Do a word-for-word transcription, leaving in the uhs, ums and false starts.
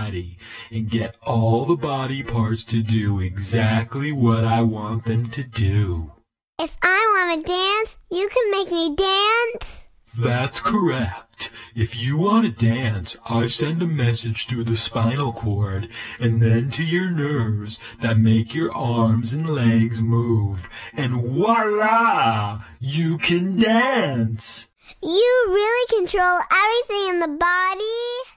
body and get all the body parts to do exactly what I want them to do. If I want to dance, you can make me dance? That's correct. If you want to dance, I send a message through the spinal cord and then to your nerves that make your arms and legs move. And voila! You can dance! You really control everything in the body?